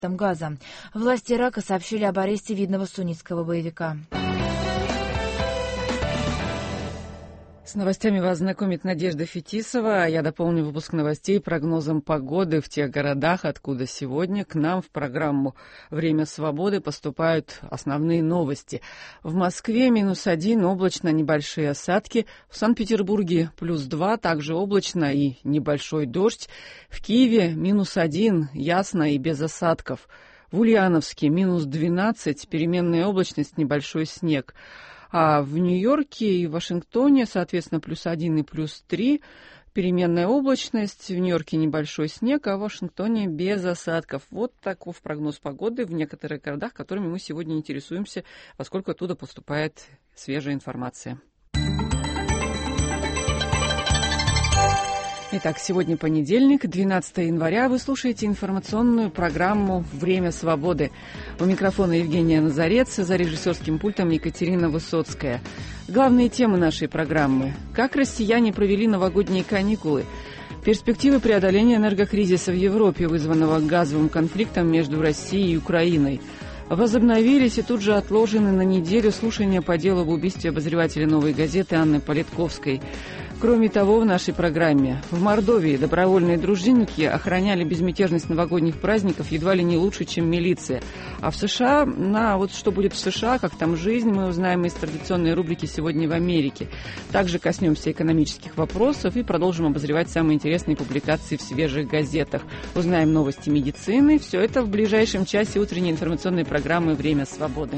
газа. Власти Ирака сообщили об аресте видного суннитского боевика. С новостями вас знакомит Надежда Фетисова, а я дополню выпуск новостей прогнозом погоды в тех городах, откуда сегодня к нам в программу «Время свободы» поступают основные новости. В Москве -1, облачно, небольшие осадки. В Санкт-Петербурге +2, также облачно и небольшой дождь. В Киеве -1, ясно и без осадков. В Ульяновске -12, переменная облачность, небольшой снег. А в Нью-Йорке и Вашингтоне, соответственно, +1 и +3, переменная облачность, в Нью-Йорке небольшой снег, а в Вашингтоне без осадков. Вот таков прогноз погоды в некоторых городах, которыми мы сегодня интересуемся, поскольку оттуда поступает свежая информация. Итак, сегодня понедельник, 12 января. Вы слушаете информационную программу «Время свободы». У микрофона Евгения Назарец, за режиссерским пультом Екатерина Высоцкая. Главные темы нашей программы. Как россияне провели новогодние каникулы? Перспективы преодоления энергокризиса в Европе, вызванного газовым конфликтом между Россией и Украиной. Возобновились и тут же отложены на неделю слушания по делу об убийстве обозревателя «Новой газеты» Анны Политковской. Кроме того, в нашей программе в Мордовии добровольные дружинники охраняли безмятежность новогодних праздников едва ли не лучше, чем милиция. А в США, вот что будет в США, как там жизнь, мы узнаем из традиционной рубрики «Сегодня в Америке». Также коснемся экономических вопросов и продолжим обозревать самые интересные публикации в свежих газетах. Узнаем новости медицины. Все это в ближайшем часе утренней информационной программы «Время свободы».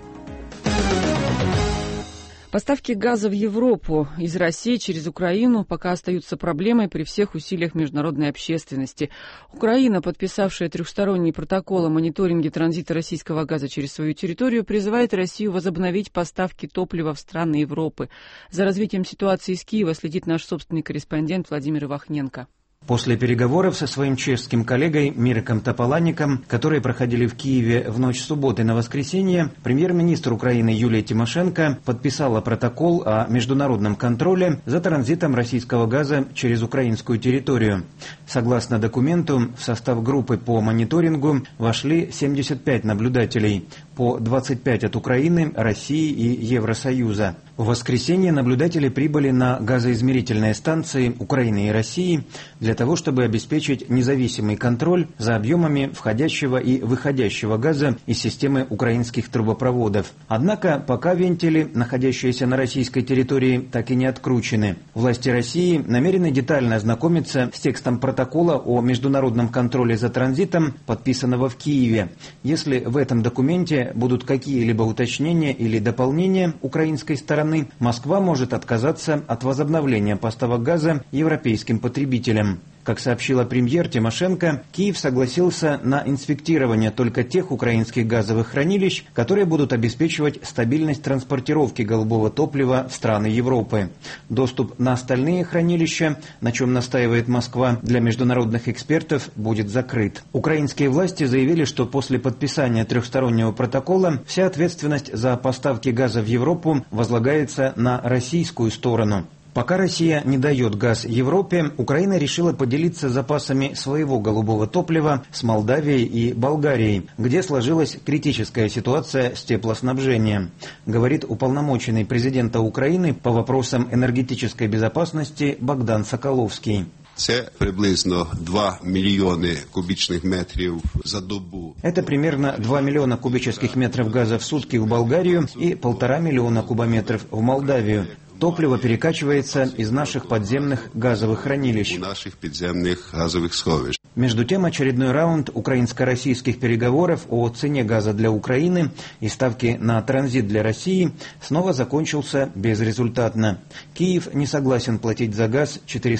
Поставки газа в Европу из России через Украину пока остаются проблемой при всех усилиях международной общественности. Украина, подписавшая трехсторонний протокол о мониторинге транзита российского газа через свою территорию, призывает Россию возобновить поставки топлива в страны Европы. За развитием ситуации из Киева следит наш собственный корреспондент Владимир Ивахненко. После переговоров со своим чешским коллегой Миреком Тополанником, которые проходили в Киеве в ночь субботы на воскресенье, премьер-министр Украины Юлия Тимошенко подписала протокол о международном контроле за транзитом российского газа через украинскую территорию. Согласно документу, в состав группы по мониторингу вошли 75 наблюдателей, по 25 от Украины, России и Евросоюза. В воскресенье наблюдатели прибыли на газоизмерительные станции Украины и России для того, чтобы обеспечить независимый контроль за объемами входящего и выходящего газа из системы украинских трубопроводов. Однако пока вентили, находящиеся на российской территории, так и не откручены. Власти России намерены детально ознакомиться с текстом протокола о международном контроле за транзитом, подписанного в Киеве. Если в этом документе будут какие-либо уточнения или дополнения украинской стороны, Москва может отказаться от возобновления поставок газа европейским потребителям. Как сообщила премьер Тимошенко, Киев согласился на инспектирование только тех украинских газовых хранилищ, которые будут обеспечивать стабильность транспортировки голубого топлива в страны Европы. Доступ на остальные хранилища, на чем настаивает Москва, для международных экспертов будет закрыт. Украинские власти заявили, что после подписания трехстороннего протокола вся ответственность за поставки газа в Европу возлагается на российскую сторону. Пока Россия не дает газ Европе, Украина решила поделиться запасами своего голубого топлива с Молдавией и Болгарией, где сложилась критическая ситуация с теплоснабжением, говорит уполномоченный президента Украины по вопросам энергетической безопасности Богдан Соколовский. Це приблизно 2 миллиона кубичных метров за добу. Это примерно 2 миллиона кубических метров газа в сутки в Болгарию и 1,5 миллиона кубометров в Молдавию. Топливо перекачивается из наших подземных газовых хранилищ. У наших подземных газовых сховищ. Между тем, очередной раунд украинско-российских переговоров о цене газа для Украины и ставке на транзит для России снова закончился безрезультатно. Киев не согласен платить за газ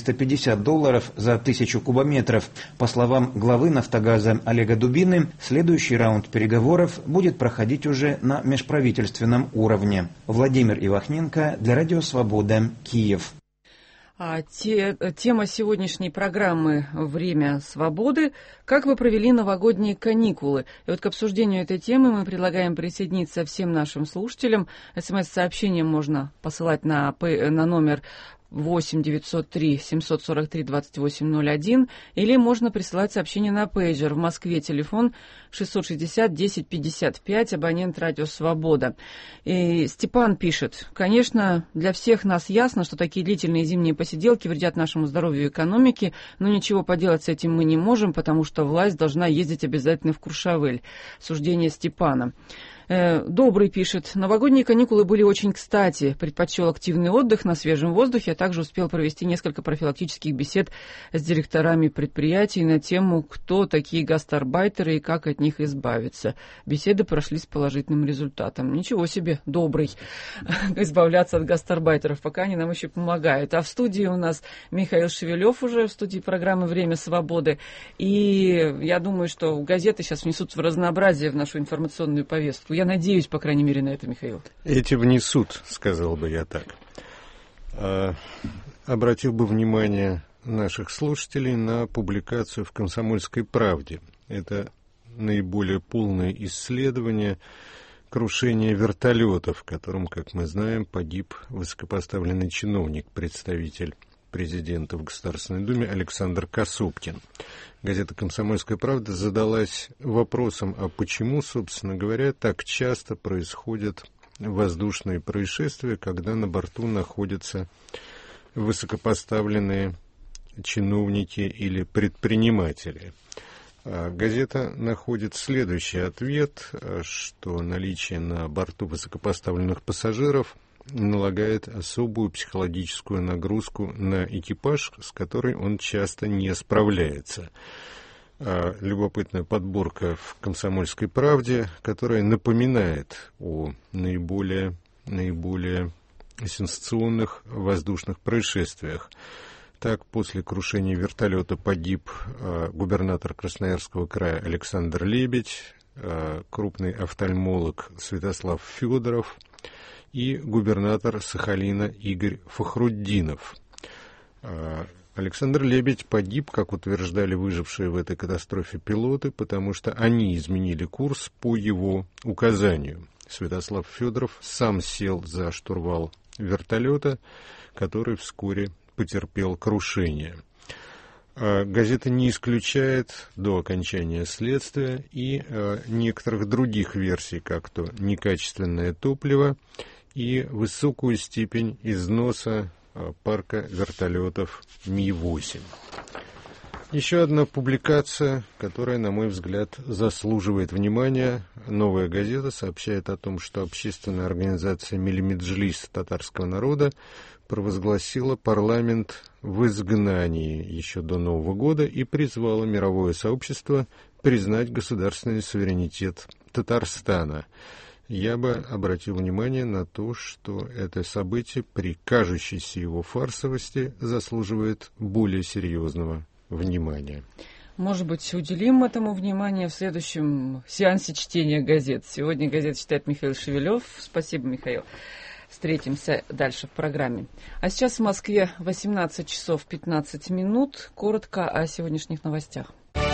$450 за 1000 кубометров. По словам главы «Нафтогаза» Олега Дубины, следующий раунд переговоров будет проходить уже на межправительственном уровне. Владимир Ивахненко для Радио Свобода, Киев. Тема сегодняшней программы «Время свободы». Как вы провели новогодние каникулы? И вот к обсуждению этой темы мы предлагаем присоединиться всем нашим слушателям. СМС-сообщением можно посылать на номер 8 903 743 2801, или можно присылать сообщение на пейджер. В Москве телефон 660 10 55, абонент «Радио Свобода». И Степан пишет: конечно, для всех нас ясно, что такие длительные зимние посиделки вредят нашему здоровью и экономике, но ничего поделать с этим мы не можем, потому что власть должна ездить обязательно в Куршавель. Суждение Степана. Добрый пишет: новогодние каникулы были очень кстати. Предпочел активный отдых на свежем воздухе, а также успел провести несколько профилактических бесед с директорами предприятий на тему, кто такие гастарбайтеры и как от них избавиться. Беседы прошли с положительным результатом. Ничего себе, добрый. Избавляться от гастарбайтеров, пока они нам еще помогают. А в студии у нас Михаил Шевелев, уже в студии программы «Время свободы». И я думаю, что газеты сейчас внесут в разнообразие в нашу информационную повестку. Я надеюсь, по крайней мере, на это, Михаил. Эти внесут, сказал бы я так. Обратил бы внимание наших слушателей на публикацию в «Комсомольской правде». Это наиболее полное исследование крушения вертолета, в котором, как мы знаем, погиб высокопоставленный чиновник, представитель президента в Государственной Думе Александр Касупкин. Газета «Комсомольская правда» задалась вопросом, а почему, собственно говоря, так часто происходят воздушные происшествия, когда на борту находятся высокопоставленные чиновники или предприниматели. Газета находит следующий ответ, что наличие на борту высокопоставленных пассажиров налагает особую психологическую нагрузку на экипаж, с которой он часто не справляется. Любопытная подборка в «Комсомольской правде», которая напоминает о наиболее сенсационных воздушных происшествиях. Так, после крушения вертолета погиб губернатор Красноярского края Александр Лебедь, крупный офтальмолог Святослав Федоров и губернатор Сахалина Игорь Фахрутдинов. Александр Лебедь погиб, как утверждали выжившие в этой катастрофе пилоты, потому что они изменили курс по его указанию. Святослав Федоров сам сел за штурвал вертолета, который вскоре потерпел крушение. Газета не исключает до окончания следствия и некоторых других версий, как то некачественное топливо и высокую степень износа парка вертолетов Ми-8. Еще одна публикация, которая, на мой взгляд, заслуживает внимания. «Новая газета» сообщает о том, что общественная организация «Миллимеджлис» татарского народа провозгласила парламент в изгнании еще до Нового года и призвала мировое сообщество признать государственный суверенитет Татарстана. Я бы обратил внимание на то, что это событие при кажущейся его фарсовости заслуживает более серьезного внимания. Может быть, уделим этому внимание в следующем сеансе чтения газет. Сегодня газет читает Михаил Шевелев. Спасибо, Михаил. Встретимся дальше в программе. А сейчас в Москве 18 часов 15 минут. Коротко о сегодняшних новостях.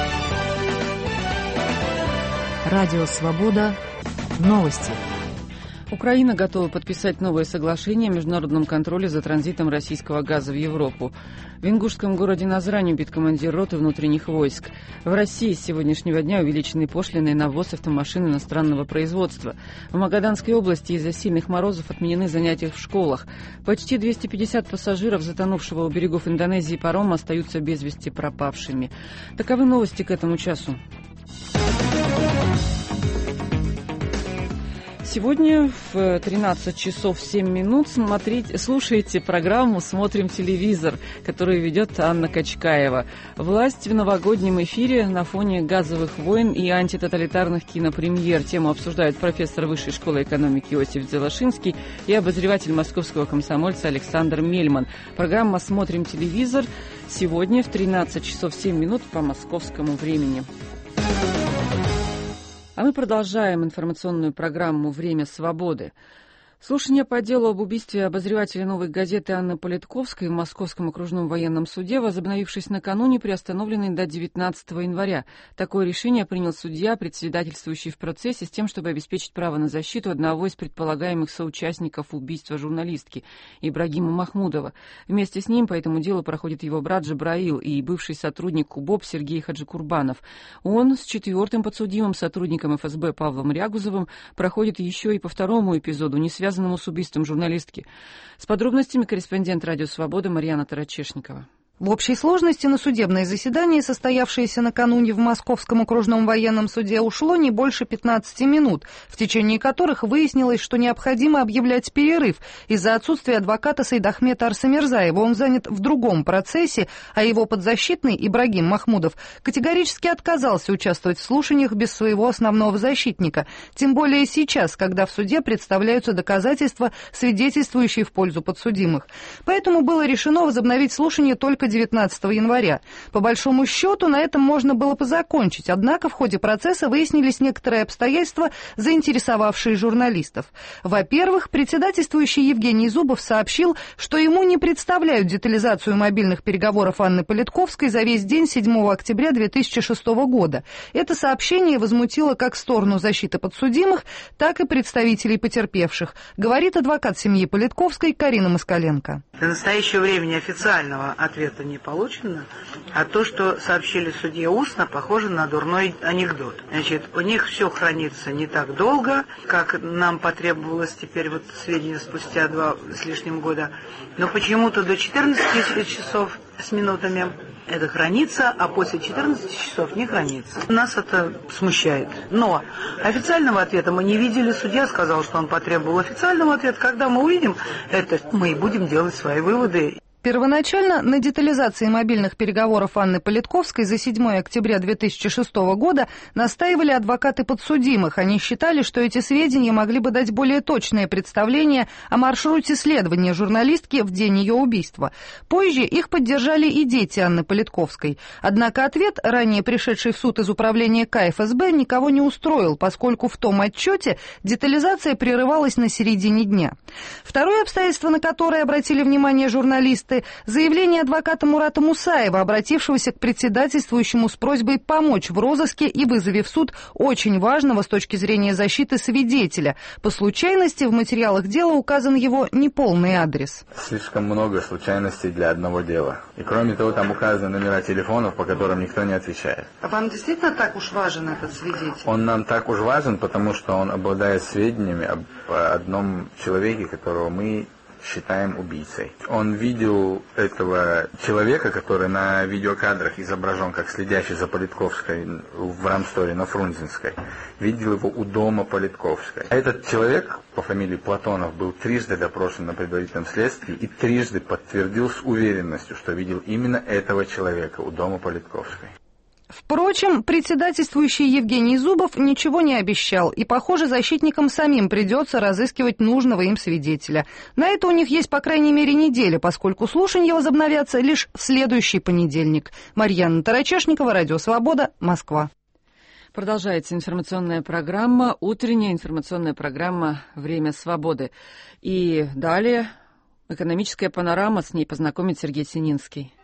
Радио «Свобода». Новости. Украина готова подписать новое соглашение о международном контроле за транзитом российского газа в Европу. В ингушском городе Назрань убит командир роты внутренних войск. В России с сегодняшнего дня увеличены пошлины на ввоз автомашин иностранного производства. В Магаданской области из-за сильных морозов отменены занятия в школах. Почти 250 пассажиров затонувшего у берегов Индонезии парома остаются без вести пропавшими. Таковы новости к этому часу. Сегодня в 13 часов 7 минут слушайте программу «Смотрим телевизор», которую ведет Анна Качкаева. Власть в новогоднем эфире на фоне газовых войн и антитоталитарных кинопремьер. Тему обсуждают профессор Высшей школы экономики Иосиф Дзелашинский и обозреватель московского комсомольца Александр Мельман. Программа «Смотрим телевизор» сегодня в 13 часов 7 минут по московскому времени. А мы продолжаем информационную программу «Время свободы». Слушание по делу об убийстве обозревателя «Новой газеты» Анны Политковской в Московском окружном военном суде, возобновившись накануне, приостановлены до 19 января. Такое решение принял судья, председательствующий в процессе, с тем, чтобы обеспечить право на защиту одного из предполагаемых соучастников убийства журналистки Ибрагима Махмудова. Вместе с ним по этому делу проходит его брат Джабраил и бывший сотрудник УБОП Сергей Хаджикурбанов. Он с четвертым подсудимым, сотрудником ФСБ Павлом Рягузовым, проходит еще и по второму эпизоду, не связанному с убийством журналистки. С подробностями корреспондент «Радио Свобода» Марьяна Тарачешникова. В общей сложности на судебное заседание, состоявшееся накануне в Московском окружном военном суде, ушло не больше 15 минут, в течение которых выяснилось, что необходимо объявлять перерыв из-за отсутствия адвоката Сайдахмета Арсамирзаева. Он занят в другом процессе, а его подзащитный Ибрагим Махмудов категорически отказался участвовать в слушаниях без своего основного защитника, тем более сейчас, когда в суде представляются доказательства, свидетельствующие в пользу подсудимых. Поэтому было решено возобновить слушание только 19 января. По большому счету, на этом можно было позакончить, однако в ходе процесса выяснились некоторые обстоятельства, заинтересовавшие журналистов. Во-первых, председательствующий Евгений Зубов сообщил, что ему не представляют детализацию мобильных переговоров Анны Политковской за весь день 7 октября 2006 года. Это сообщение возмутило как сторону защиты подсудимых, так и представителей потерпевших, говорит адвокат семьи Политковской Карина Москаленко. До настоящего времени официального ответа не получено, а то, что сообщили судье устно, похоже на дурной анекдот. Значит, у них все хранится не так долго, как нам потребовалось теперь вот сведения спустя 2 с лишним года, но почему-то до 14 часов с минутами это хранится, а после 14 часов не хранится. Нас это смущает. Но официального ответа мы не видели. Судья сказал, что он потребовал официального ответа. Когда мы увидим это, мы и будем делать свои выводы. Первоначально на детализации мобильных переговоров Анны Политковской за 7 октября 2006 года настаивали адвокаты подсудимых. Они считали, что эти сведения могли бы дать более точное представление о маршруте следования журналистки в день ее убийства. Позже их поддержали и дети Анны Политковской. Однако ответ, ранее пришедший в суд из управления КФСБ, никого не устроил, поскольку в том отчете детализация прерывалась на середине дня. Второе обстоятельство, на которое обратили внимание журналисты, заявление адвоката Мурата Мусаева, обратившегося к председательствующему с просьбой помочь в розыске и вызове в суд очень важного с точки зрения защиты свидетеля. По случайности в материалах дела указан его неполный адрес. Слишком много случайностей для одного дела. И кроме того, там указаны номера телефонов, по которым никто не отвечает. А вам действительно так уж важен этот свидетель? Он нам так уж важен, потому что он обладает сведениями об одном человеке, которого мы считаем убийцей. Он видел этого человека, который на видеокадрах изображен как следящий за Политковской в Рамсторе на Фрунзенской. Видел его у дома Политковской. Этот человек по фамилии Платонов был трижды допрошен на предварительном следствии и трижды подтвердил с уверенностью, что видел именно этого человека у дома Политковской. Впрочем, председательствующий Евгений Зубов ничего не обещал, и, похоже, защитникам самим придется разыскивать нужного им свидетеля. На это у них есть, по крайней мере, неделя, поскольку слушания возобновятся лишь в следующий понедельник. Марьяна Тарачешникова, Радио Свобода, Москва. Продолжается информационная программа, утренняя информационная программа «Время свободы». И далее экономическая панорама, с ней познакомит Сергей Сининский.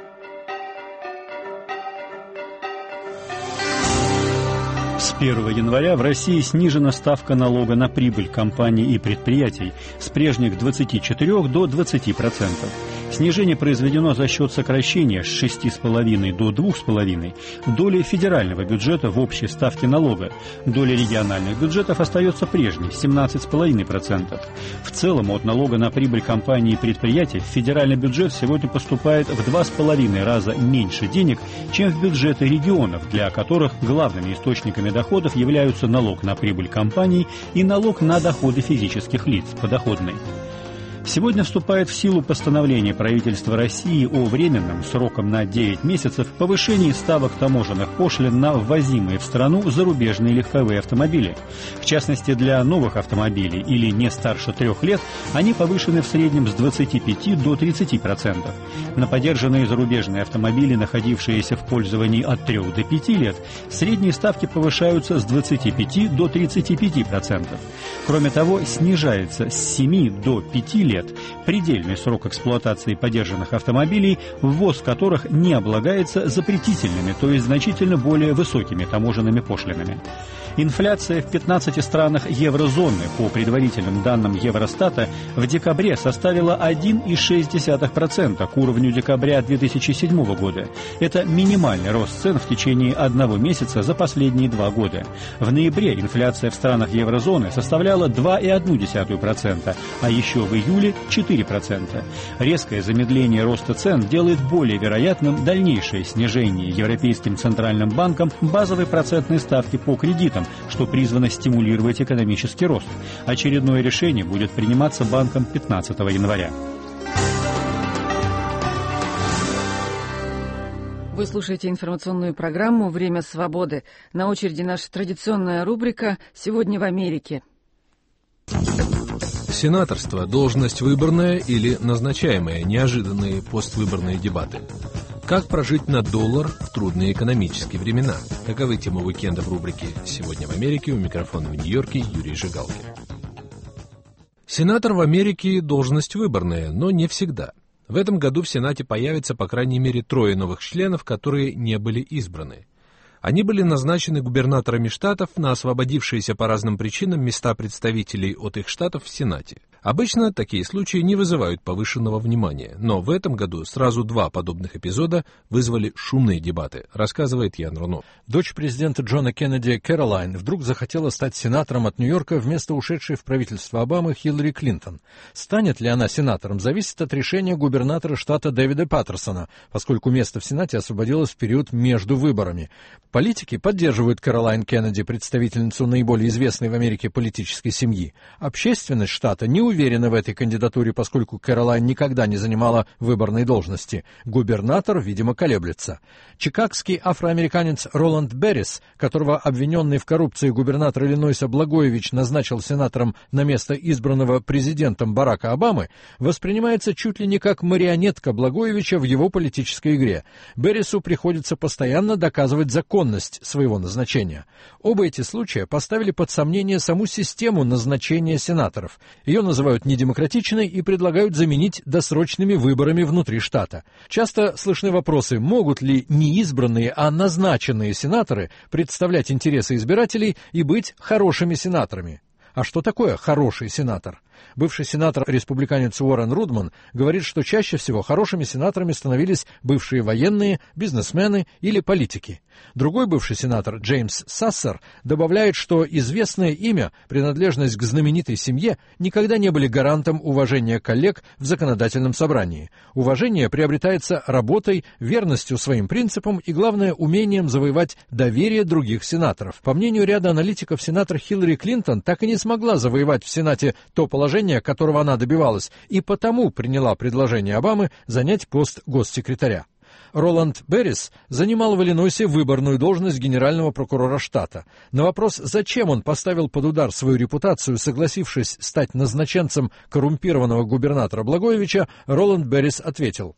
С 1 января в России снижена ставка налога на прибыль компаний и предприятий с прежних 24 до 20%. Снижение произведено за счет сокращения с 6,5 до 2,5 доли федерального бюджета в общей ставке налога. Доля региональных бюджетов остается прежней – 17,5%. В целом от налога на прибыль компаний и предприятий в федеральный бюджет сегодня поступает в 2,5 раза меньше денег, чем в бюджеты регионов, для которых главными источниками доходов являются налог на прибыль компаний и налог на доходы физических лиц, подоходный. Сегодня вступает в силу постановление правительства России о временном сроком на 9 месяцев повышении ставок таможенных пошлин на ввозимые в страну зарубежные легковые автомобили. В частности, для новых автомобилей или не старше 3 лет они повышены в среднем с 25 до 30%. На подержанные зарубежные автомобили, находившиеся в пользовании от 3 до 5 лет, средние ставки повышаются с 25 до 35%. Кроме того, снижается с 7 до 5 лет предельный срок эксплуатации подержанных автомобилей, ввоз которых не облагается запретительными, то есть значительно более высокими таможенными пошлинами. Инфляция в 15 странах еврозоны, по предварительным данным Евростата, в декабре составила 1,6% к уровню декабря 2007 года. Это минимальный рост цен в течение одного месяца за последние 2 года. В ноябре инфляция в странах еврозоны составляла 2,1%, а еще в июле 4%. Резкое замедление роста цен делает более вероятным дальнейшее снижение Европейским центральным банком базовой процентной ставки по кредитам, что призвано стимулировать экономический рост. Очередное решение будет приниматься банком 15 января. Вы слушаете информационную программу «Время свободы». На очереди наша традиционная рубрика «Сегодня в Америке». Сенаторство – должность выборная или назначаемая, неожиданные поствыборные дебаты. Как прожить на доллар в трудные экономические времена? Таковы темы уикенда в рубрике «Сегодня в Америке». У микрофона в Нью-Йорке Юрий Жигалкин. Сенатор в Америке – должность выборная, но не всегда. В этом году в Сенате появится по крайней мере 3 новых членов, которые не были избраны. Они были назначены губернаторами штатов на освободившиеся по разным причинам места представителей от их штатов в Сенате. Обычно такие случаи не вызывают повышенного внимания, но в этом году сразу 2 подобных эпизода вызвали шумные дебаты, рассказывает Ян Руно. Дочь президента Джона Кеннеди Кэролайн вдруг захотела стать сенатором от Нью-Йорка вместо ушедшей в правительство Обамы Хиллари Клинтон. Станет ли она сенатором, зависит от решения губернатора штата Дэвида Паттерсона, поскольку место в Сенате освободилось в период между выборами. Политики поддерживают Кэролайн Кеннеди, представительницу наиболее известной в Америке политической семьи. Общественность штата не уверена в этой кандидатуре, поскольку Кэролайн никогда не занимала выборной должности. Губернатор, видимо, колеблется. Чикагский афроамериканец Роланд Беррис, которого обвиненный в коррупции губернатор Иллинойса Благоевич назначил сенатором на место избранного президентом Барака Обамы, воспринимается чуть ли не как марионетка Благоевича в его политической игре. Беррису приходится постоянно доказывать законность своего назначения. Оба эти случая поставили под сомнение саму систему назначения сенаторов. Ее называют недемократичной и предлагают заменить досрочными выборами внутри штата. Часто слышны вопросы, могут ли не избранные, а назначенные сенаторы представлять интересы избирателей и быть хорошими сенаторами. А что такое хороший сенатор? Бывший сенатор-республиканец Уоррен Рудман говорит, что чаще всего хорошими сенаторами становились бывшие военные, бизнесмены или политики. Другой бывший сенатор Джеймс Сассер добавляет, что известное имя, принадлежность к знаменитой семье никогда не были гарантом уважения коллег в законодательном собрании. Уважение приобретается работой, верностью своим принципам и, главное, умением завоевать доверие других сенаторов. По мнению ряда аналитиков, сенатор Хиллари Клинтон так и не смогла завоевать в Сенате то положение, которого она добивалась, и потому приняла предложение Обамы занять пост госсекретаря. Роланд Беррис занимал в Иллинойсе выборную должность генерального прокурора штата. На вопрос, зачем он поставил под удар свою репутацию, согласившись стать назначенцем коррумпированного губернатора Благоевича, Роланд Беррис ответил: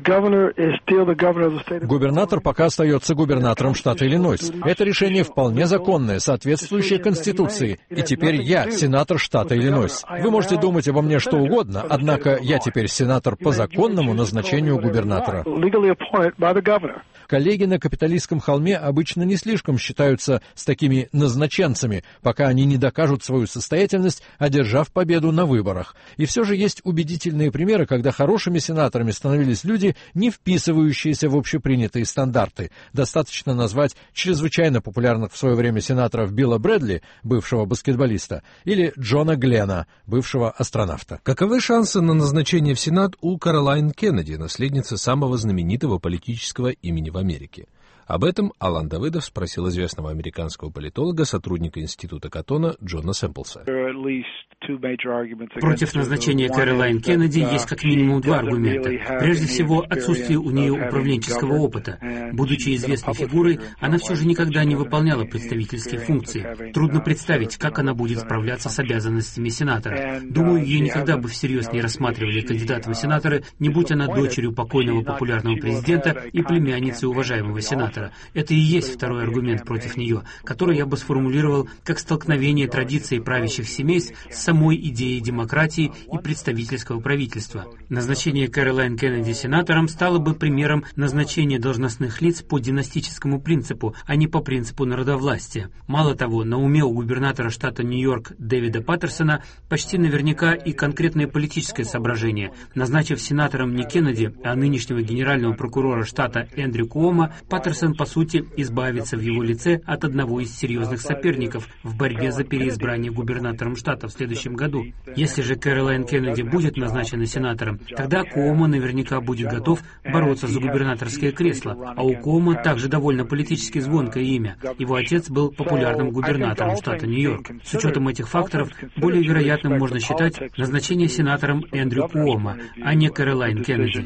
губернатор пока остается губернатором штата Иллинойс. Это решение вполне законное, соответствующее Конституции. И теперь я сенатор штата Иллинойс. Вы можете думать обо мне что угодно, однако я теперь сенатор по законному назначению губернатора. Коллеги на капиталистском холме обычно не слишком считаются с такими назначенцами, пока они не докажут свою состоятельность, одержав победу на выборах. И все же есть убедительные примеры, когда хорошими сенаторами становились люди, не вписывающиеся в общепринятые стандарты. Достаточно назвать чрезвычайно популярных в свое время сенаторов Билла Брэдли, бывшего баскетболиста, или Джона Гленна, бывшего астронавта. Каковы шансы на назначение в Сенат у Кэролайн Кеннеди, наследницы самого знаменитого политического имени в Америке? Об этом Алан Давыдов спросил известного американского политолога, сотрудника Института Каттона Джона Сэмплса. Против назначения Кэролайн Кеннеди есть как минимум два аргумента. Прежде всего, отсутствие у нее управленческого опыта. Будучи известной фигурой, она все же никогда не выполняла представительские функции. Трудно представить, как она будет справляться с обязанностями сенатора. Думаю, ее никогда бы всерьез не рассматривали кандидатом в сенаторы, не будь она дочерью покойного популярного президента и племянницей уважаемого сенатора. Это и есть второй аргумент против нее, который я бы сформулировал как столкновение традиций правящих семейств с самой идеей демократии и представительского правительства. Назначение Кэролайн Кеннеди сенатором стало бы примером назначения должностных лиц по династическому принципу, а не по принципу народовластия. Мало того, на уме у губернатора штата Нью-Йорк Дэвида Паттерсона почти наверняка и конкретное политическое соображение. Назначив сенатором не Кеннеди, а нынешнего генерального прокурора штата Эндрю Куомо, Паттерсон, по сути, избавится в его лице от одного из серьезных соперников в борьбе за переизбрание губернатором штата в следующем году. Если же Кэролайн Кеннеди будет назначена сенатором, тогда Куомо наверняка будет готов бороться за губернаторское кресло, а у Куомо также довольно политически звонкое имя. Его отец был популярным губернатором штата Нью-Йорк. С учетом этих факторов, более вероятным можно считать назначение сенатором Эндрю Куомо, а не Кэролайн Кеннеди.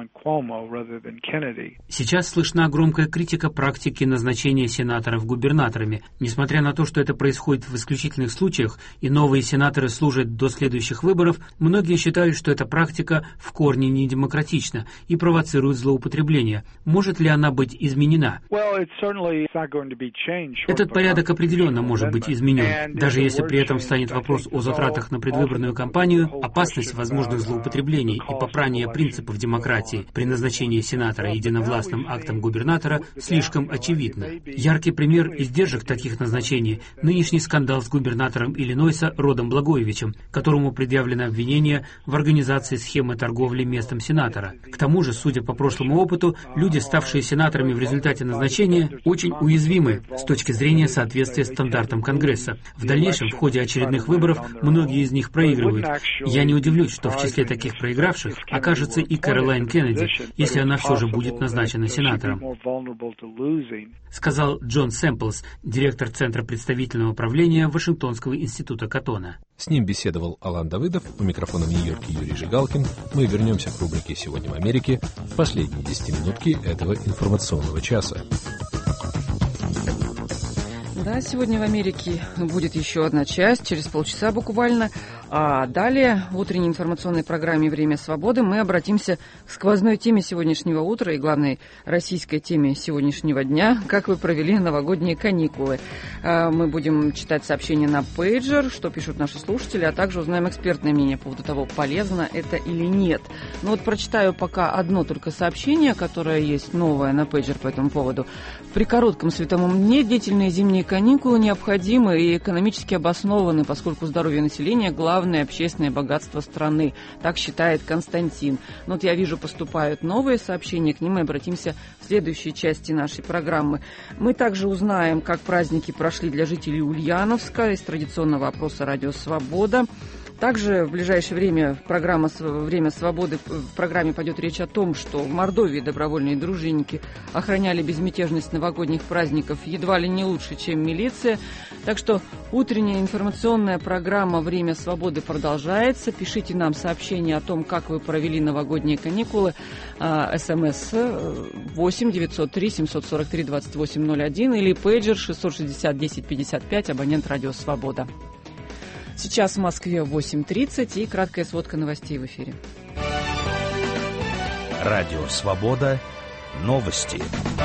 Сейчас слышна громкая критика практики назначения сенаторов губернаторами. Несмотря на то, что это происходит в исключительных случаях и новые сенаторы служат до следующих выборов, многие считают, что эта практика в корне недемократична и провоцирует злоупотребление. Может ли она быть изменена? Этот порядок определенно может быть изменен. Даже если при этом встанет вопрос о затратах на предвыборную кампанию, опасность возможных злоупотреблений и попрания принципов демократии при назначении сенатора единовластным актом губернатора слишком очевидна. Яркий пример издержек таких назначений – нынешний скандал с губернатором Иллинойса Родом Благоевичем, которому предъявлено обвинение в организации схемы торговли местом сенатора. К тому же, судя по прошлому опыту, люди, ставшие сенаторами в результате назначения, очень уязвимы с точки зрения соответствия стандартам Конгресса. В дальнейшем, в ходе очередных выборов, многие из них проигрывают. Я не удивлюсь, что в числе таких проигравших окажется и Кэролайн Кеннеди, если она все же будет назначена сенатором, сказал Джон Сэмплс, директор Центра представительного правления Вашингтонского института Каттона. С ним беседовал Алан Давыдов, у микрофона в Нью-Йорке Юрий Жигалкин. Мы вернемся к рубрике «Сегодня в Америке» в последние 10 минутки этого информационного часа. Да, сегодня в Америке будет еще одна часть, через полчаса буквально. А далее в утренней информационной программе «Время свободы» мы обратимся к сквозной теме сегодняшнего утра и главной российской теме сегодняшнего дня – как вы провели новогодние каникулы. Мы будем читать сообщения на пейджер, что пишут наши слушатели, а также узнаем экспертное мнение по поводу того, полезно это или нет. Но вот прочитаю пока одно только сообщение, которое есть новое на пейджер по этому поводу. При коротком световом дне длительные зимние каникулы необходимы и экономически обоснованы, поскольку здоровье населения – главное общественное богатство страны. Так считает Константин. Но вот я вижу, поступают новые сообщения, к ним мы обратимся в следующей части нашей программы. Мы также узнаем, как праздники прошли для жителей Ульяновска из традиционного опроса «Радио Свобода». Также в ближайшее время программа «Время свободы» в программе пойдет речь о том, что в Мордовии добровольные дружинники охраняли безмятежность новогодних праздников едва ли не лучше, чем милиция. Так что утренняя информационная программа «Время свободы» продолжается. Пишите нам сообщения о том, как вы провели новогодние каникулы. СМС 8 903 743 2801 или пейджер 660 10 55, абонент «Радио Свобода». Сейчас в Москве 8:30 и краткая сводка новостей в эфире. Радио «Свобода». Новости.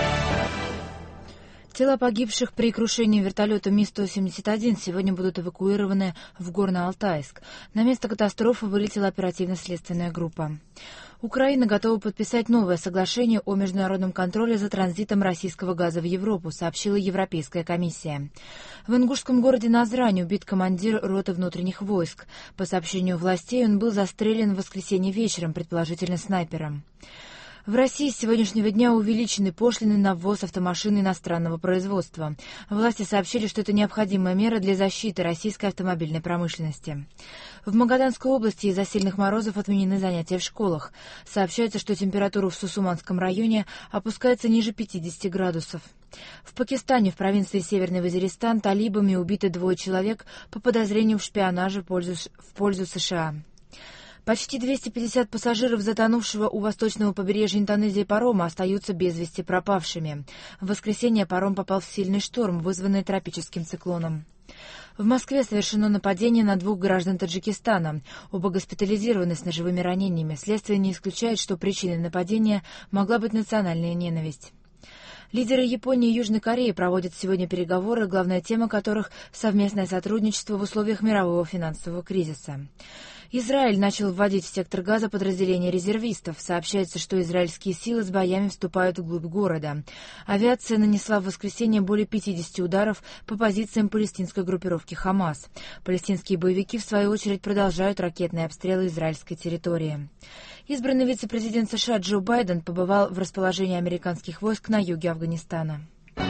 Тела погибших при крушении вертолета Ми-171 сегодня будут эвакуированы в Горно-Алтайск. На место катастрофы вылетела оперативно-следственная группа. Украина готова подписать новое соглашение о международном контроле за транзитом российского газа в Европу, сообщила Европейская комиссия. В ингушском городе Назрань убит командир роты внутренних войск. По сообщению властей, он был застрелен в воскресенье вечером, предположительно снайпером. В России с сегодняшнего дня увеличены пошлины на ввоз автомашин иностранного производства. Власти сообщили, что это необходимая мера для защиты российской автомобильной промышленности. В Магаданской области из-за сильных морозов отменены занятия в школах. Сообщается, что температура в Сусуманском районе опускается ниже 50 градусов. В Пакистане, в провинции Северный Вазиристан, талибами убиты 2 человек по подозрению в шпионаже в пользу США. Почти 250 пассажиров затонувшего у восточного побережья Индонезии парома остаются без вести пропавшими. В воскресенье паром попал в сильный шторм, вызванный тропическим циклоном. В Москве совершено нападение на 2 граждан Таджикистана. Оба госпитализированы с ножевыми ранениями. Следствие не исключает, что причиной нападения могла быть национальная ненависть. Лидеры Японии и Южной Кореи проводят сегодня переговоры, главная тема которых – совместное сотрудничество в условиях мирового финансового кризиса. Израиль начал вводить в сектор Газа подразделения резервистов. Сообщается, что израильские силы с боями вступают вглубь города. Авиация нанесла в воскресенье более 50 ударов по позициям палестинской группировки «Хамас». Палестинские боевики, в свою очередь, продолжают ракетные обстрелы израильской территории. Избранный вице-президент США Джо Байден побывал в расположении американских войск на юге Афганистана.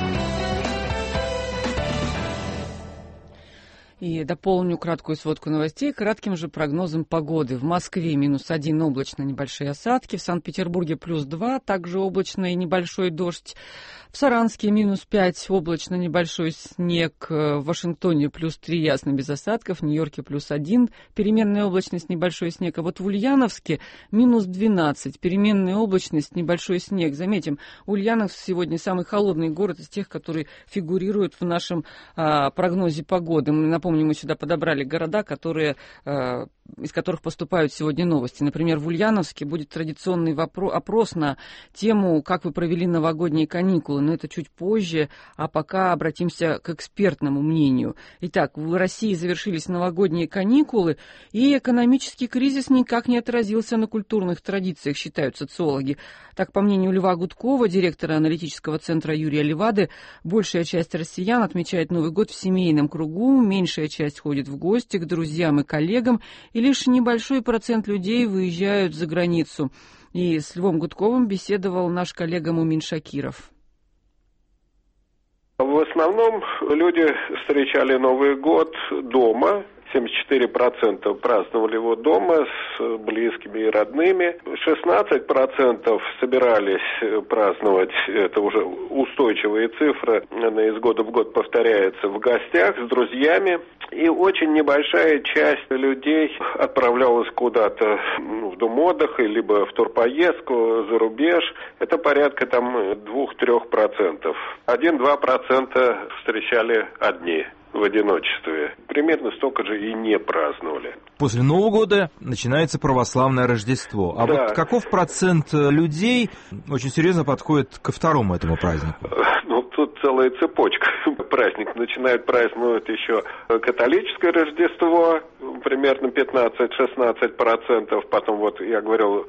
И дополню краткую сводку новостей кратким же прогнозом погоды. В Москве -1 облачно, небольшие осадки. В Санкт-Петербурге +2, также облачно и небольшой дождь. В Саранске -5, облачно, небольшой снег. В Вашингтоне +3, ясно, без осадков. В Нью-Йорке +1, переменная облачность, небольшой снег. А вот в Ульяновске -12, переменная облачность, небольшой снег. Заметим, Ульяновск сегодня самый холодный город из тех, которые фигурируют в нашем прогнозе погоды. Напомню, мы сюда подобрали города, из которых поступают сегодня новости. Например, в Ульяновске будет традиционный опрос на тему «Как вы провели новогодние каникулы?», но это чуть позже, а пока обратимся к экспертному мнению. Итак, в России завершились новогодние каникулы, и экономический кризис никак не отразился на культурных традициях, считают социологи. Так, по мнению Льва Гудкова, директора аналитического центра Юрия Левады, большая часть россиян отмечает Новый год в семейном кругу, меньшая часть ходит в гости к друзьям и коллегам, и лишь небольшой процент людей выезжают за границу. И с Львом Гудковым беседовал наш коллега Мумин Шакиров. В основном люди встречали Новый год дома. 74% праздновали его дома с близкими и родными. 16% собирались праздновать, это уже устойчивые цифры, она из года в год повторяется, в гостях с друзьями. И очень небольшая часть людей отправлялась куда-то в дом отдыха, либо в турпоездку за рубеж. Это порядка 2-3%. 1-2% встречали одни в одиночестве. Примерно столько же и не праздновали. После Нового года начинается православное Рождество. А вот каков процент людей очень серьезно подходит ко второму этому празднику? Ну, тут целая цепочка. Праздник начинают праздновать еще католическое Рождество, примерно 15-16%. Потом, вот я говорил,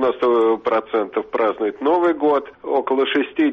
90% празднуют Новый год, около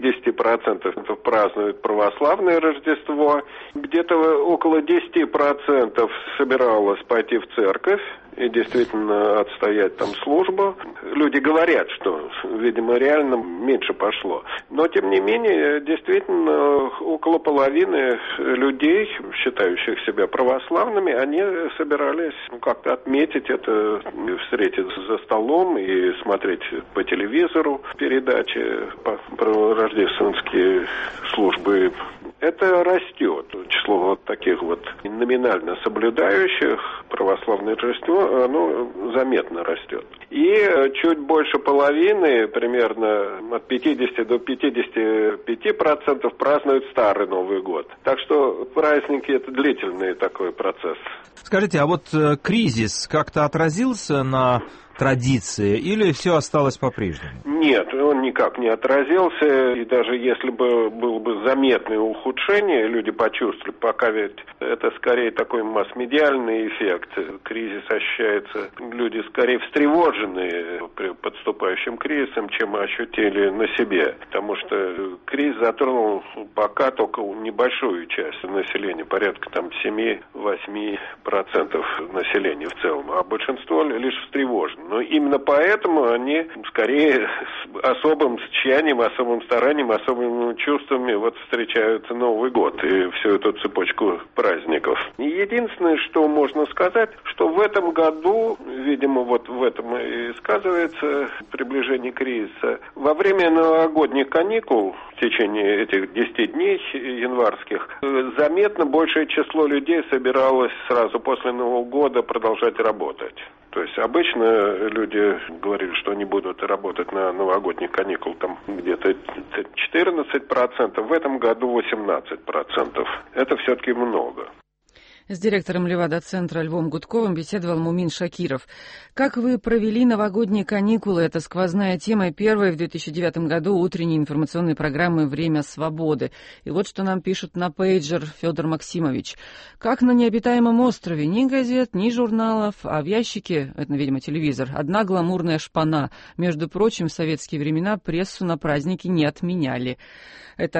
60% празднуют православное Рождество. Где-то около 10% собиралось пойти в церковь и действительно отстоять там службу. Люди говорят, что, видимо, реально меньше пошло. Но, тем не менее, действительно, около половины людей, считающих себя православными, они собирались как-то отметить это, встретиться за столом и смотреть по телевизору передачи про рождественские службы. Это растет. Число вот таких вот номинально соблюдающих православное Рождество, оно заметно растет. И чуть больше половины, примерно от 50 до 55% празднуют Старый Новый год. Так что праздники — это длительный такой процесс. Скажите, а вот кризис как-то отразился на традиции или все осталось по-прежнему? Нет, он никак не отразился, и даже если бы было бы заметное ухудшение, люди почувствовали, пока ведь это скорее такой масс-медиальный эффект. Кризис ощущается, люди скорее встревоженные при подступающим кризисом, чем ощутили на себе, потому что кризис затронул пока только небольшую часть населения, порядка 7-8% населения в целом, а большинство лишь встревожено. Но именно поэтому они скорее с особым тщанием, особым старанием, особыми чувствами встречают Новый год и всю эту цепочку праздников. Единственное, что можно сказать, что в этом году, видимо, в этом и сказывается приближение кризиса, во время новогодних каникул, в течение этих 10 дней январских, заметно большее число людей собиралось сразу после Нового года продолжать работать. То есть обычно люди говорили, что они будут работать на новогодних каникулах там где-то 14%, в этом году 18%. Это все-таки много. С директором Левада-центра Львом Гудковым беседовал Мумин Шакиров. Как вы провели новогодние каникулы? Это сквозная тема первой в 2009 году утренней информационной программы «Время свободы». И вот что нам пишут на пейджер Федор Максимович. Как на необитаемом острове ни газет, ни журналов, а в ящике, это, видимо, телевизор, одна гламурная шпана. Между прочим, в советские времена прессу на праздники не отменяли. Это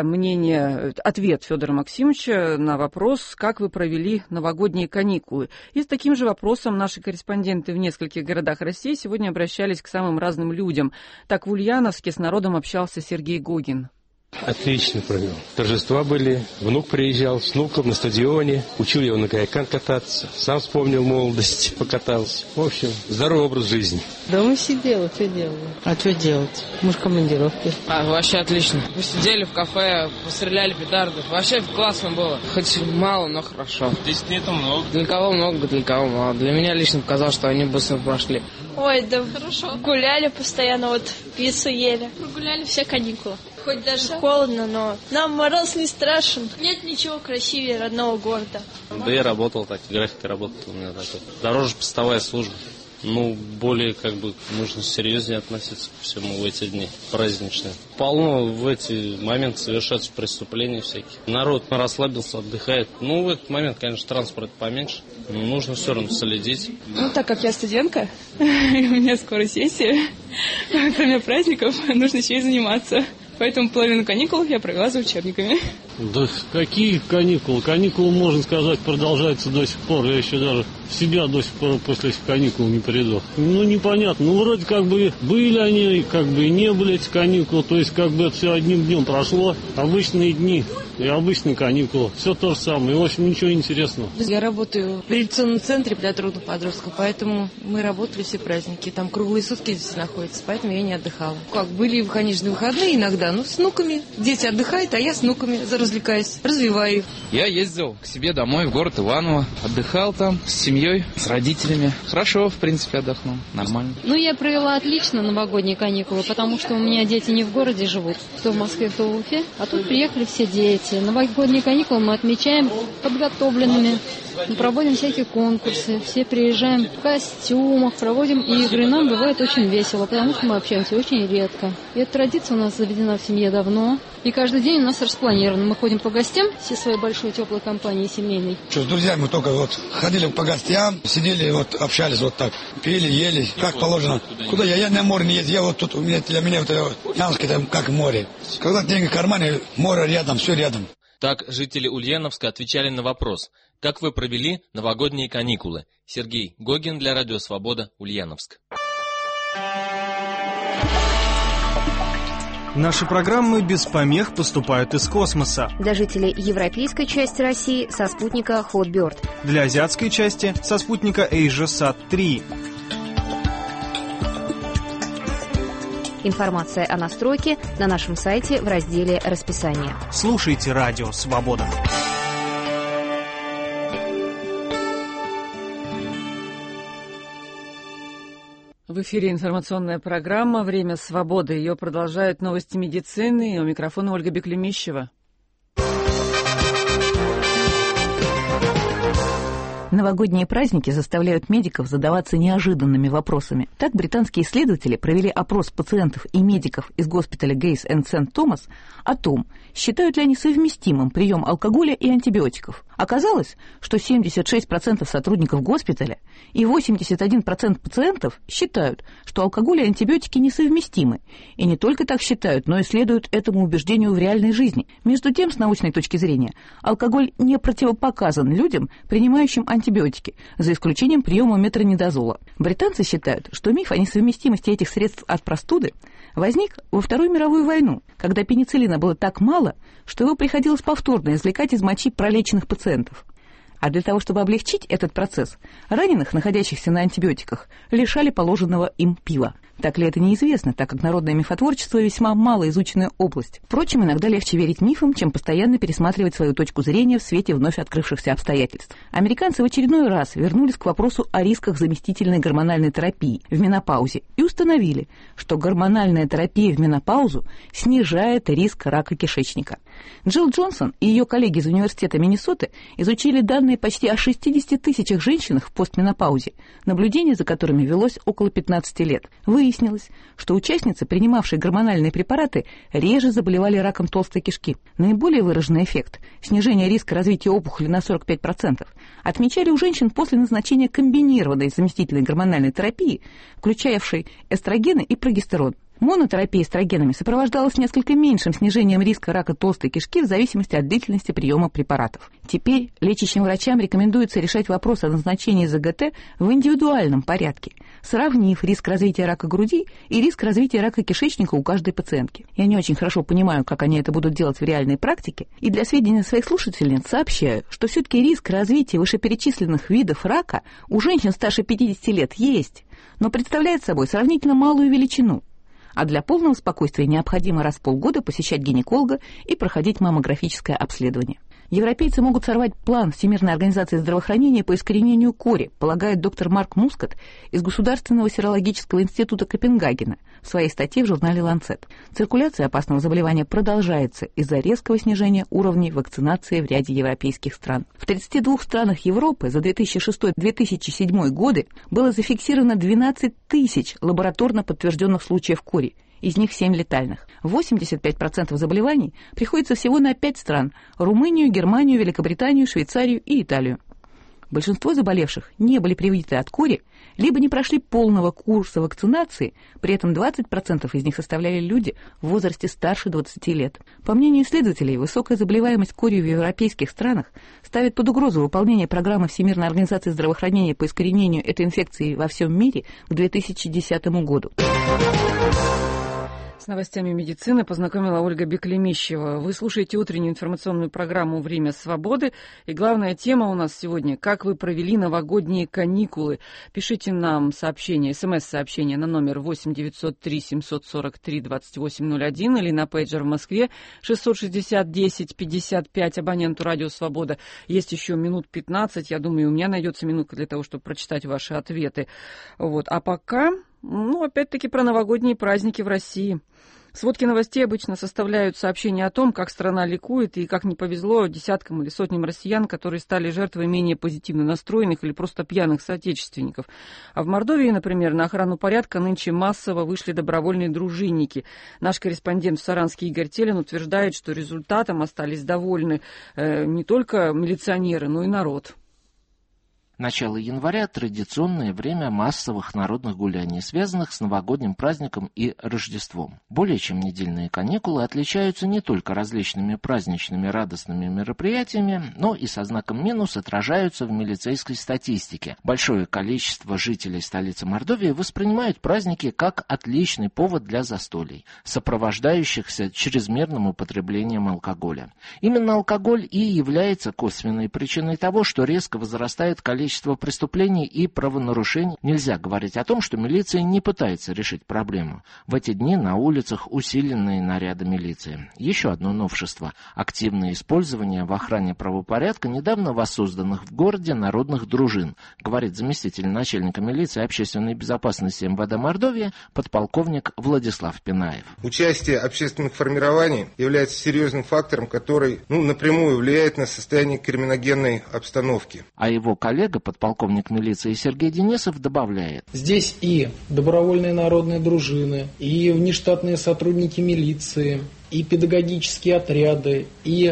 ответ Федора Максимовича на вопрос, как вы провели новогодние каникулы. И с таким же вопросом наши корреспонденты в нескольких городах России сегодня обращались к самым разным людям. Так в Ульяновске с народом общался Сергей Гогин. Отлично провел. Торжества были, внук приезжал с внуком на стадионе, учил его на каяках кататься, сам вспомнил молодость, покатался. В общем, здоровый образ жизни. Дома сидела, что делала? А что делать? Мы же в командировке. Вообще отлично. Мы сидели в кафе, постреляли петарды. Вообще классно было. Хоть мало, но хорошо. 10 дней это много. Для кого много, для кого мало. Для меня лично показалось, что они быстро прошли. Ой, да хорошо. Гуляли постоянно, пиццу ели. Прогуляли все каникулы. Хоть даже холодно, но нам мороз не страшен. Нет ничего красивее родного города. Да я работал так, график работал у меня такой. Дорожно-постовая служба. Более нужно серьезнее относиться ко всему в эти дни праздничные. Полно в эти моменты совершаются преступления всякие. Народ расслабился, отдыхает. В этот момент, конечно, транспорт поменьше. Но нужно все равно следить. Так как я студентка, у меня скоро сессия, кроме праздников, нужно еще и заниматься. Поэтому половину каникул я провела за учебниками. Да какие каникулы? Каникулы, можно сказать, продолжаются до сих пор. Я еще даже в себя до сих пор после этих каникул не приду. Непонятно. Вроде были они, и не были эти каникулы. То есть это все одним днем прошло. Обычные дни и обычные каникулы. Все то же самое. В общем, ничего интересного. Я работаю в реабилитационном центре для трудных подростков, поэтому мы работали все праздники. Там круглые сутки здесь находятся, поэтому я не отдыхала. Были, конечно, выходные иногда, с внуками. Дети отдыхают, а я с внуками развлекаюсь, развиваю их. Я ездил к себе домой в город Иваново. Отдыхал там с семьей, с родителями. Хорошо, в принципе, отдохнул. Нормально. Я провела отлично новогодние каникулы, потому что у меня дети не в городе живут. Кто в Москве, кто в Уфе. А тут приехали все дети. Новогодние каникулы мы отмечаем подготовленными. Мы проводим всякие конкурсы, все приезжаем в костюмах, проводим игры. Нам бывает очень весело, потому что мы общаемся очень редко. И эта традиция у нас заведена в семье давно. И каждый день у нас распланировано. Мы ходим по гостям всей своей большой теплой компании семейной. С друзьями мы только ходили по гостям, сидели, общались так, пили, ели, как положено. Куда я на море не ездил, я тут, для меня Ульяновск это как море. Когда деньги в кармане, море рядом, все рядом. Так жители Ульяновска отвечали на вопрос, как вы провели новогодние каникулы. Сергей Гогин для Радио Свобода, Ульяновск. Наши программы без помех поступают из космоса. Для жителей европейской части России со спутника Hotbird. Для азиатской части со спутника AsiaSat-3. Информация о настройке на нашем сайте в разделе «Расписание». Слушайте Радио Свобода. В эфире информационная программа «Время свободы». Ее продолжают новости медицины. И у микрофона Ольга Беклемищева. Новогодние праздники заставляют медиков задаваться неожиданными вопросами. Так, британские исследователи провели опрос пациентов и медиков из госпиталя Гейс энд Сент-Томас о том, считают ли они совместимым прием алкоголя и антибиотиков. Оказалось, что 76% сотрудников госпиталя И 81% пациентов считают, что алкоголь и антибиотики несовместимы. И не только так считают, но и следуют этому убеждению в реальной жизни. Между тем, с научной точки зрения, алкоголь не противопоказан людям, принимающим антибиотики, за исключением приема метронидазола. Британцы считают, что миф о несовместимости этих средств от простуды возник во Вторую мировую войну, когда пенициллина было так мало, что его приходилось повторно извлекать из мочи пролеченных пациентов. А для того, чтобы облегчить этот процесс, раненых, находящихся на антибиотиках, лишали положенного им пива. Так ли это неизвестно, так как народное мифотворчество весьма малоизученная область. Впрочем, иногда легче верить мифам, чем постоянно пересматривать свою точку зрения в свете вновь открывшихся обстоятельств. Американцы в очередной раз вернулись к вопросу о рисках заместительной гормональной терапии в менопаузе и установили, что гормональная терапия в менопаузу снижает риск рака кишечника. Джилл Джонсон и ее коллеги из Университета Миннесоты изучили данные почти о 60 тысячах женщинах в постменопаузе, наблюдение за которыми велось около 15 лет. Выяснилось, что участницы, принимавшие гормональные препараты, реже заболевали раком толстой кишки. Наиболее выраженный эффект – снижение риска развития опухоли на 45% – отмечали у женщин после назначения комбинированной заместительной гормональной терапии, включавшей эстрогены и прогестерон. Монотерапия эстрогенами сопровождалась несколько меньшим снижением риска рака толстой кишки в зависимости от длительности приема препаратов. Теперь лечащим врачам рекомендуется решать вопрос о назначении ЗГТ в индивидуальном порядке, сравнив риск развития рака груди и риск развития рака кишечника у каждой пациентки. Я не очень хорошо понимаю, как они это будут делать в реальной практике, и для сведения своих слушательниц сообщаю, что все-таки риск развития вышеперечисленных видов рака у женщин старше 50 лет есть, но представляет собой сравнительно малую величину. А для полного спокойствия необходимо раз в полгода посещать гинеколога и проходить маммографическое обследование. Европейцы могут сорвать план Всемирной организации здравоохранения по искоренению кори, полагает доктор Марк Мускат из Государственного серологического института Копенгагена в своей статье в журнале «Ланцет». Циркуляция опасного заболевания продолжается из-за резкого снижения уровней вакцинации в ряде европейских стран. В 32 странах Европы за 2006-2007 годы было зафиксировано 12 тысяч лабораторно подтвержденных случаев кори, из них 7 летальных. 85% заболеваний приходится всего на 5 стран – Румынию, Германию, Великобританию, Швейцарию и Италию. Большинство заболевших не были привиты от кори, либо не прошли полного курса вакцинации, при этом 20% из них составляли люди в возрасте старше 20 лет. По мнению исследователей, высокая заболеваемость корью в европейских странах ставит под угрозу выполнение программы Всемирной организации здравоохранения по искоренению этой инфекции во всем мире к 2010 году. С новостями медицины познакомила Ольга Беклемищева. Вы слушаете утреннюю информационную программу «Время свободы». И главная тема у нас сегодня – как вы провели новогодние каникулы. Пишите нам сообщение, смс-сообщение на номер 8 903 743 2801 или на пейджер в Москве 660 10 55, абоненту «Радио Свобода». Есть еще минут 15. Я думаю, у меня найдется минутка для того, чтобы прочитать ваши ответы. Вот. А пока... опять-таки про новогодние праздники в России. Сводки новостей обычно составляют сообщения о том, как страна ликует и как не повезло десяткам или сотням россиян, которые стали жертвой менее позитивно настроенных или просто пьяных соотечественников. А в Мордовии, например, на охрану порядка нынче массово вышли добровольные дружинники. Наш корреспондент в Саранске Игорь Телин утверждает, что результатом остались довольны не только милиционеры, но и народ. Начало января – традиционное время массовых народных гуляний, связанных с новогодним праздником и Рождеством. Более чем недельные каникулы отличаются не только различными праздничными радостными мероприятиями, но и со знаком минус отражаются в милицейской статистике. Большое количество жителей столицы Мордовии воспринимают праздники как отличный повод для застолий, сопровождающихся чрезмерным употреблением алкоголя. Именно алкоголь и является косвенной причиной того, что резко возрастает количество преступлений и правонарушений. Нельзя говорить о том, что милиция не пытается решить проблему. В эти дни на улицах усиленные наряды милиции. Еще одно новшество – активное использование в охране правопорядка недавно воссозданных в городе народных дружин, говорит заместитель начальника милиции общественной безопасности МВД Мордовии подполковник Владислав Пинаев. Участие общественных формирований является серьезным фактором, который напрямую влияет на состояние криминогенной обстановки. А его коллега, подполковник милиции Сергей Денисов, добавляет. Здесь и добровольные народные дружины, и внештатные сотрудники милиции, и педагогические отряды, и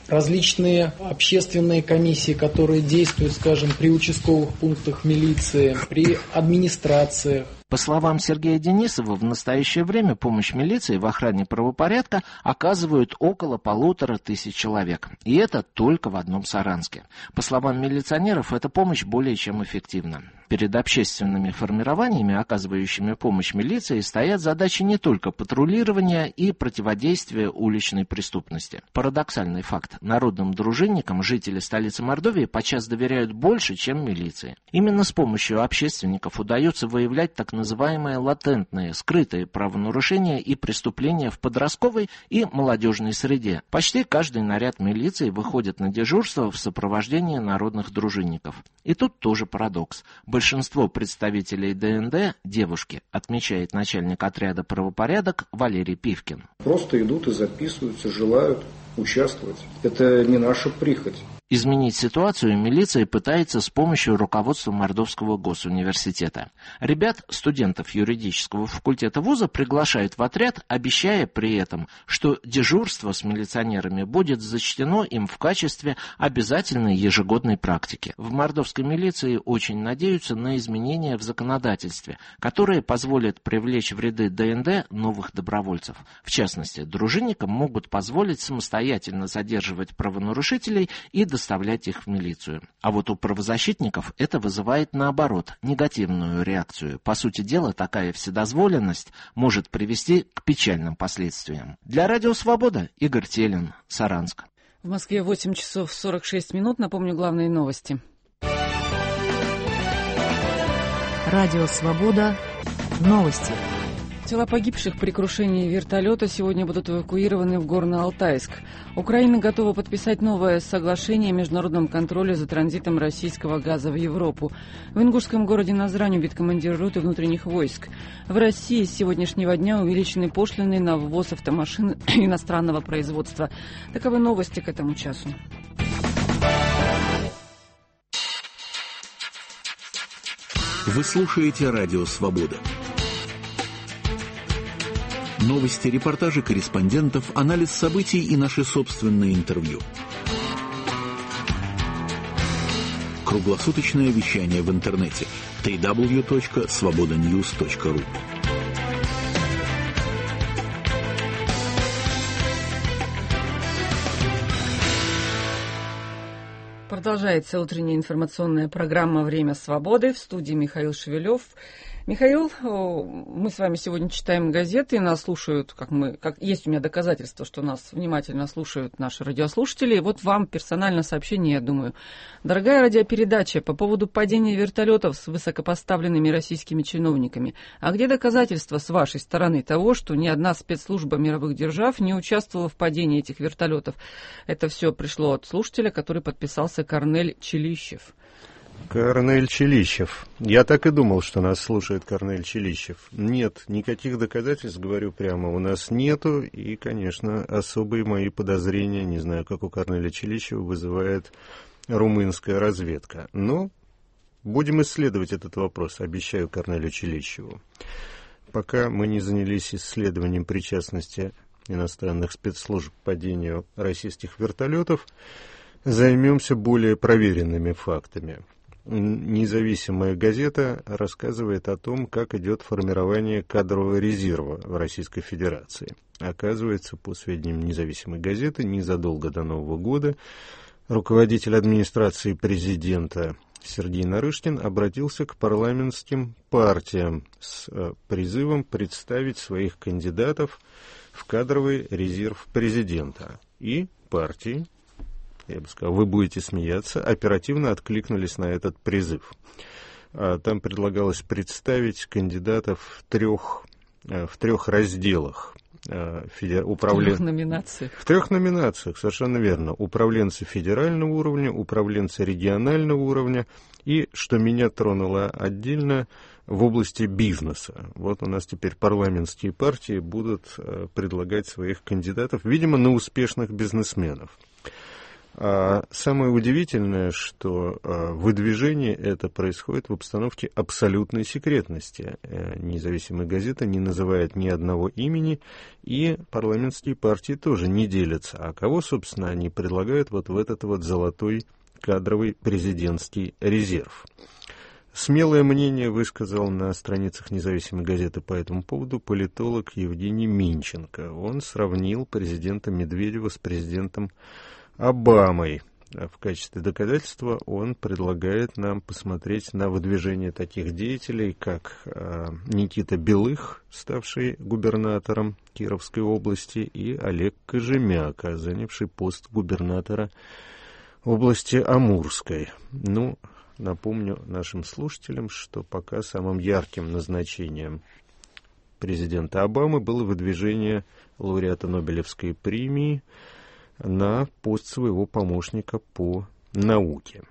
различные общественные комиссии, которые действуют, скажем, при участковых пунктах милиции, при администрациях. По словам Сергея Денисова, в настоящее время помощь милиции в охране правопорядка оказывают около 1500 человек. И это только в одном Саранске. По словам милиционеров, эта помощь более чем эффективна. Перед общественными формированиями, оказывающими помощь милиции, стоят задачи не только патрулирования и противодействия уличной преступности. Парадоксальный факт. Народным дружинникам жители столицы Мордовии подчас доверяют больше, чем милиции. Именно с помощью общественников удается выявлять так называемые латентные, скрытые правонарушения и преступления в подростковой и молодежной среде. Почти каждый наряд милиции выходит на дежурство в сопровождении народных дружинников. И тут тоже парадокс. Большинство представителей ДНД – девушки, отмечает начальник отряда «Правопорядок» Валерий Пивкин. Просто идут и записываются, желают участвовать. Это не наша прихоть. Изменить ситуацию милиция пытается с помощью руководства Мордовского госуниверситета. Ребят, студентов юридического факультета вуза, приглашают в отряд, обещая при этом, что дежурство с милиционерами будет зачтено им в качестве обязательной ежегодной практики. В мордовской милиции очень надеются на изменения в законодательстве, которые позволят привлечь в ряды ДНД новых добровольцев. В частности, дружинникам могут позволить самостоятельно задерживать правонарушителей и доставлять их в милицию. А вот у правозащитников это вызывает, наоборот, негативную реакцию. По сути дела, такая вседозволенность может привести к печальным последствиям. Для Радио Свобода Игорь Телин, Саранск. В Москве 8 часов 46 минут. Напомню главные новости. Радио Свобода. Новости. Тела погибших при крушении вертолета сегодня будут эвакуированы в Горно-Алтайск. Украина готова подписать новое соглашение о международном контроле за транзитом российского газа в Европу. В ингушском городе Назрань убит командир роты внутренних войск. В России с сегодняшнего дня увеличены пошлины на ввоз автомашин иностранного производства. Таковы новости к этому часу. Вы слушаете Радио Свобода. Новости, репортажи корреспондентов, анализ событий и наши собственные интервью. Круглосуточное вещание в интернете www.svobodanews.ru. Продолжается утренняя информационная программа «Время свободы». В студии Михаил Шевелев. Михаил, мы с вами сегодня читаем газеты, нас слушают, есть у меня доказательства, что нас внимательно слушают наши радиослушатели. И вот вам персональное сообщение, я думаю. Дорогая радиопередача по поводу падения вертолетов с высокопоставленными российскими чиновниками. А где доказательства с вашей стороны того, что ни одна спецслужба мировых держав не участвовала в падении этих вертолетов? Это все пришло от слушателя, который подписался Корнель Челищев. Корнель Челищев. Я так и думал, что нас слушает Корнель Челищев. Нет, никаких доказательств, говорю прямо, у нас нету. И, конечно, особые мои подозрения, не знаю, как у Корнеля Челищева, вызывает румынская разведка. Но будем исследовать этот вопрос, обещаю Корнелю Челищеву. Пока мы не занялись исследованием причастности иностранных спецслужб к падению российских вертолетов, займемся более проверенными фактами. Независимая газета рассказывает о том, как идет формирование кадрового резерва в Российской Федерации. Оказывается, по сведениям независимой газеты, незадолго до Нового года руководитель администрации президента Сергей Нарышкин обратился к парламентским партиям с призывом представить своих кандидатов в кадровый резерв президента. И партии, я бы сказал, вы будете смеяться, оперативно откликнулись на этот призыв. Там предлагалось представить кандидатов в трех разделах. В 3 номинациях. В 3 номинациях, совершенно верно. Управленцы федерального уровня, управленцы регионального уровня и, что меня тронуло отдельно, в области бизнеса. Вот у нас теперь парламентские партии будут предлагать своих кандидатов, видимо, на успешных бизнесменов. А самое удивительное, что выдвижение это происходит в обстановке абсолютной секретности. Независимая газета не называет ни одного имени, и парламентские партии тоже не делятся. А кого, собственно, они предлагают вот в этот вот золотой кадровый президентский резерв? Смелое мнение высказал на страницах независимой газеты по этому поводу политолог Евгений Минченко. Он сравнил президента Медведева с президентом Обамой. В качестве доказательства он предлагает нам посмотреть на выдвижение таких деятелей, как Никита Белых, ставший губернатором Кировской области, и Олег Кожемяка, занявший пост губернатора области Амурской. Напомню нашим слушателям, что пока самым ярким назначением президента Обамы было выдвижение лауреата Нобелевской премии на пост своего помощника по науке.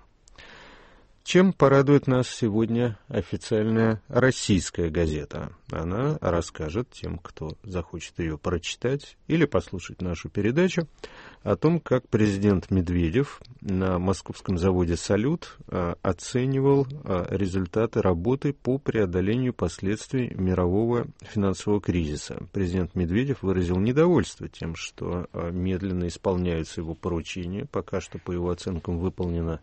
Чем порадует нас сегодня официальная российская газета? Она расскажет тем, кто захочет ее прочитать или послушать нашу передачу, о том, как президент Медведев на московском заводе «Салют» оценивал результаты работы по преодолению последствий мирового финансового кризиса. Президент Медведев выразил недовольство тем, что медленно исполняются его поручения. Пока что, по его оценкам, выполнено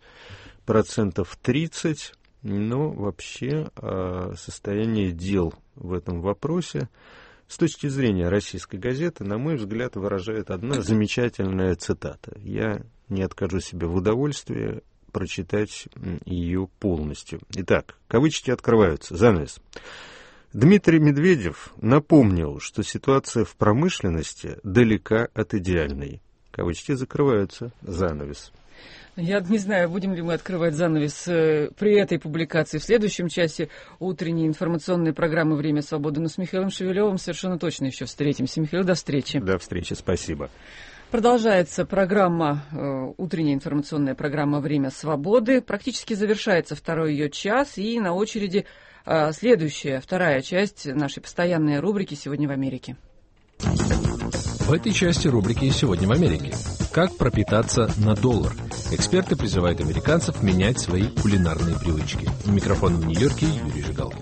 30%, но вообще состояние дел в этом вопросе с точки зрения российской газеты, на мой взгляд, выражает одна замечательная цитата. Я не откажу себе в удовольствии прочитать ее полностью. Итак, кавычки открываются, занавес. Дмитрий Медведев напомнил, что ситуация в промышленности далека от идеальной. Кавычки закрываются, занавес. Я не знаю, будем ли мы открывать занавес при этой публикации в следующем часе утренней информационной программы «Время свободы». Но с Михаилом Шевелевым совершенно точно еще встретимся. Михаил, до встречи. До встречи, спасибо. Продолжается программа, утренняя информационная программа «Время свободы». Практически завершается второй ее час, и на очереди следующая, вторая часть нашей постоянной рубрики «Сегодня в Америке». В этой части рубрики «Сегодня в Америке». Как пропитаться на $1? Эксперты призывают американцев менять свои кулинарные привычки. У микрофона в Нью-Йорке Юрий Жигалкин.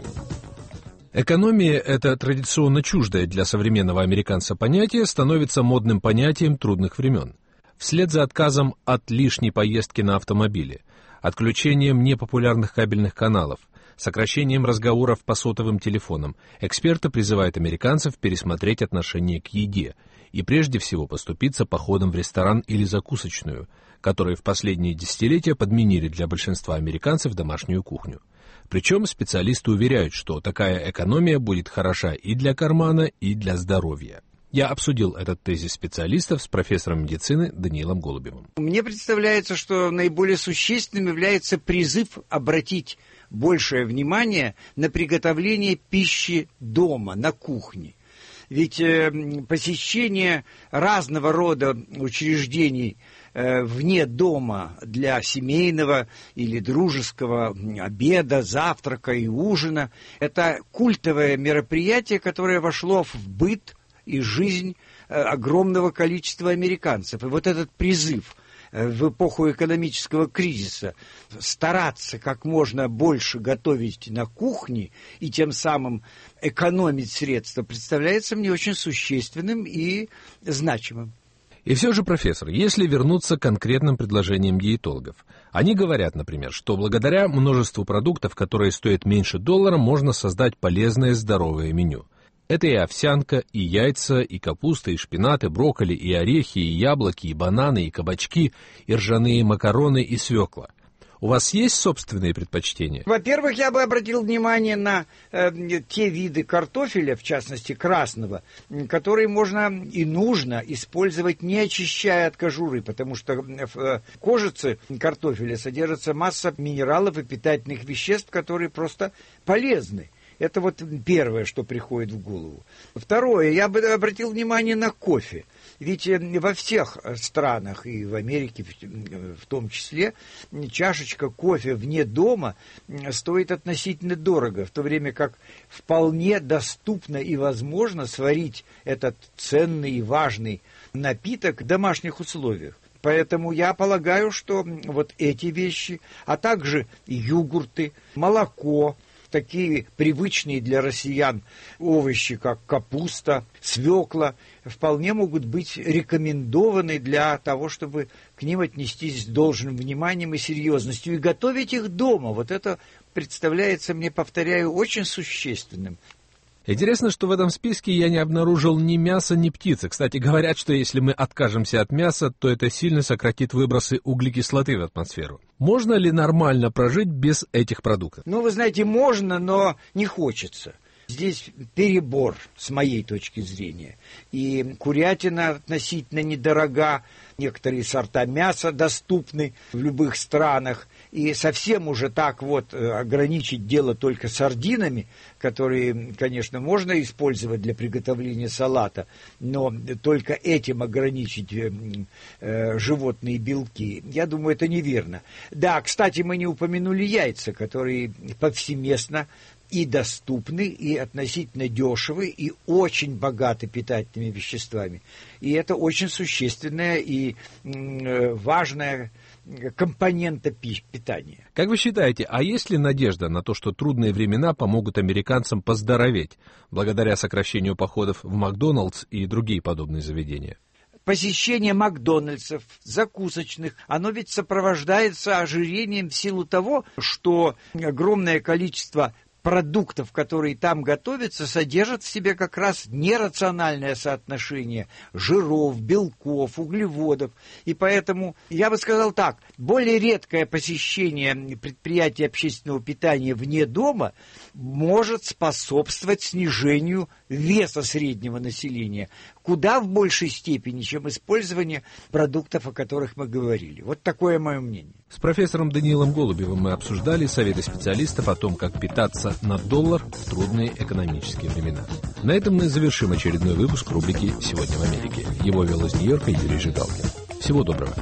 Экономия, это традиционно чуждое для современного американца понятие, становится модным понятием трудных времен. Вслед за отказом от лишней поездки на автомобиле, отключением непопулярных кабельных каналов, сокращением разговоров по сотовым телефонам, эксперты призывают американцев пересмотреть отношение к еде и прежде всего поступиться походом в ресторан или закусочную, которые в последние десятилетия подменили для большинства американцев домашнюю кухню. Причем специалисты уверяют, что такая экономия будет хороша и для кармана, и для здоровья. Я обсудил этот тезис специалистов с профессором медицины Даниилом Голубевым. Мне представляется, что наиболее существенным является призыв обратить большее внимание на приготовление пищи дома, на кухне. Ведь посещение разного рода учреждений вне дома для семейного или дружеского обеда, завтрака и ужина – это культовое мероприятие, которое вошло в быт и жизнь огромного количества американцев. И вот этот призыв в эпоху экономического кризиса стараться как можно больше готовить на кухне и тем самым экономить средства представляется мне очень существенным и значимым. И все же, профессор, если вернуться к конкретным предложениям диетологов, они говорят, например, что благодаря множеству продуктов, которые стоят меньше $1, можно создать полезное здоровое меню. Это и овсянка, и яйца, и капуста, и шпинат, и брокколи, и орехи, и яблоки, и бананы, и кабачки, и ржаные макароны, и свекла. У вас есть собственные предпочтения? Во-первых, я бы обратил внимание на те виды картофеля, в частности красного, которые можно и нужно использовать, не очищая от кожуры, потому что в кожице картофеля содержится масса минералов и питательных веществ, которые просто полезны. Это вот первое, что приходит в голову. Второе, я бы обратил внимание на кофе. Ведь во всех странах, и в Америке в том числе, чашечка кофе вне дома стоит относительно дорого, в то время как вполне доступно и возможно сварить этот ценный и важный напиток в домашних условиях. Поэтому я полагаю, что вот эти вещи, а также йогурты, молоко, такие привычные для россиян овощи, как капуста, свекла, вполне могут быть рекомендованы для того, чтобы к ним отнестись с должным вниманием и серьезностью и готовить их дома. Вот это представляется мне, повторяю, очень существенным. Интересно, что в этом списке я не обнаружил ни мяса, ни птицы. Кстати, говорят, что если мы откажемся от мяса, то это сильно сократит выбросы углекислоты в атмосферу. Можно ли нормально прожить без этих продуктов? Ну, вы знаете, можно, но не хочется. Здесь перебор, с моей точки зрения. И курятина относительно недорога, некоторые сорта мяса доступны в любых странах. И совсем уже так вот ограничить дело только сардинами, которые, конечно, можно использовать для приготовления салата, но только этим ограничить животные белки, я думаю, это неверно. Да, кстати, мы не упомянули яйца, которые повсеместно и доступны, и относительно дешевы, и очень богаты питательными веществами. И это очень существенная и важная компонента питания. Как вы считаете, а есть ли надежда на то, что трудные времена помогут американцам поздороветь, благодаря сокращению походов в Макдоналдс и другие подобные заведения? Посещение Макдональдсов, закусочных, оно ведь сопровождается ожирением в силу того, что огромное количество продуктов, которые там готовятся, содержат в себе как раз нерациональное соотношение жиров, белков, углеводов. И поэтому, я бы сказал так, более редкое посещение предприятий общественного питания вне дома может способствовать снижению веса среднего населения, куда в большей степени, чем использование продуктов, о которых мы говорили. Вот такое мое мнение. С профессором Даниилом Голубевым мы обсуждали советы специалистов о том, как питаться на доллар в трудные экономические времена. На этом мы завершим очередной выпуск рубрики «Сегодня в Америке». Его вел из Нью-Йорка Юрий Жигалкин. Всего доброго.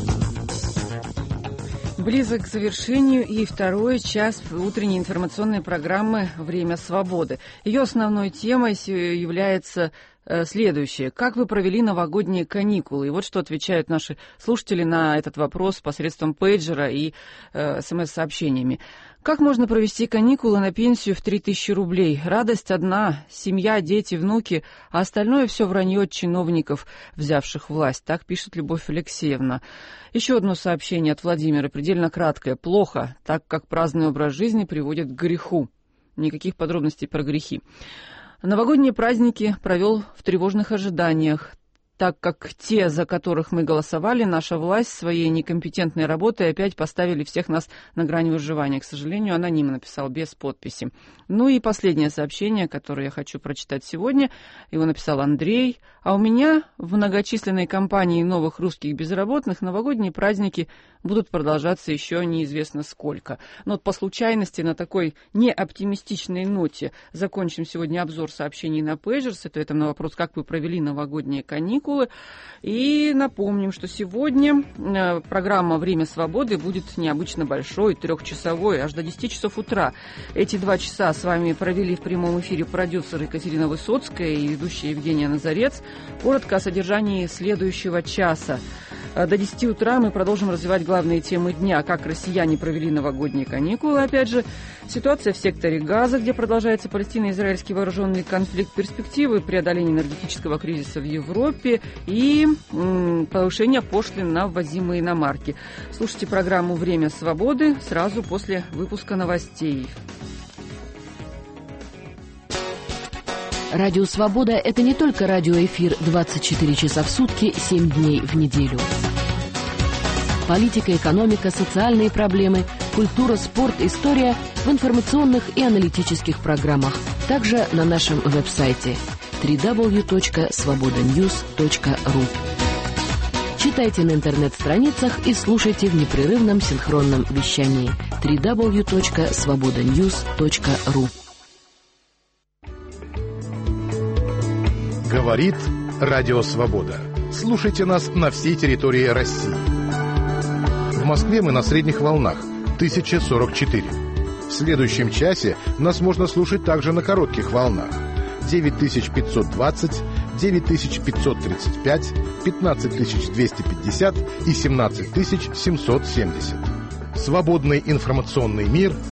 Близок к завершению и второй час утренней информационной программы «Время свободы». Ее основной темой является следующее. Как вы провели новогодние каникулы? И вот что отвечают наши слушатели на этот вопрос посредством пейджера и смс-сообщениями. Как можно провести каникулы на пенсию в 3000 рублей? Радость одна, семья, дети, внуки, а остальное все вранье от чиновников, взявших власть. Так пишет Любовь Алексеевна. Еще одно сообщение от Владимира, предельно краткое. Плохо, так как праздный образ жизни приводит к греху. Никаких подробностей про грехи. Новогодние праздники провел в тревожных ожиданиях, так как те, за которых мы голосовали, наша власть своей некомпетентной работой опять поставили всех нас на грани выживания. К сожалению, аноним написал, без подписи. Ну и последнее сообщение, которое я хочу прочитать сегодня. Его написал Андрей. А у меня в многочисленной компании новых русских безработных новогодние праздники будут продолжаться еще неизвестно сколько. Но вот по случайности на такой неоптимистичной ноте закончим сегодня обзор сообщений на пейджер с ответом на вопрос, как вы провели новогодние каникулы. И напомним, что сегодня программа «Время свободы» будет необычно большой, 3-часовой, аж до 10 часов утра. Эти 2 часа с вами провели в прямом эфире продюсер Екатерина Высоцкая и ведущая Евгения Назарец. Коротко о содержании следующего часа. До 10 утра мы продолжим развивать главные темы дня, как россияне провели новогодние каникулы. Опять же, ситуация в секторе Газа, где продолжается палестино-израильский вооруженный конфликт, перспективы преодоления энергетического кризиса в Европе и повышение пошлин на ввозимые иномарки. Слушайте программу «Время свободы» сразу после выпуска новостей. Радио «Свобода» — это не только радиоэфир 24 часа в сутки, 7 дней в неделю. Политика, экономика, социальные проблемы, культура, спорт, история в информационных и аналитических программах. Также на нашем веб-сайте www.svobodanews.ru. Читайте на интернет-страницах и слушайте в непрерывном синхронном вещании www.svobodanews.ru. Говорит Радио Свобода. Слушайте нас на всей территории России. В Москве мы на средних волнах 1044. В следующем часе нас можно слушать также на коротких волнах 9520, 9535, 15250 и 17770. Свободный информационный мир